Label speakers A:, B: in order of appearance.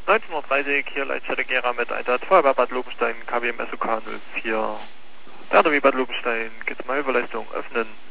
A: 19:30 hier Leitstelle Gera mit Eintracht Feuerwehr Bad Lobenstein, KBM SOK 04. Werder wie Bad Lobenstein, geht's mal Überleistung öffnen.